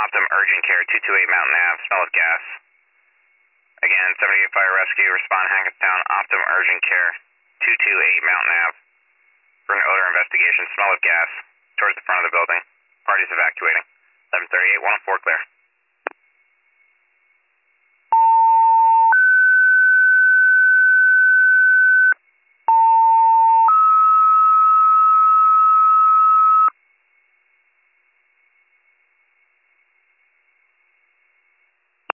Optum Urgent Care, 228 Mountain Ave, smell of gas. Again, 78 Fire Rescue, respond Hackettstown, Optum Urgent Care, 228 Mountain Ave, for an odor investigation, smell of gas, towards the front of the building. Party's evacuating. 1138, 104 clear.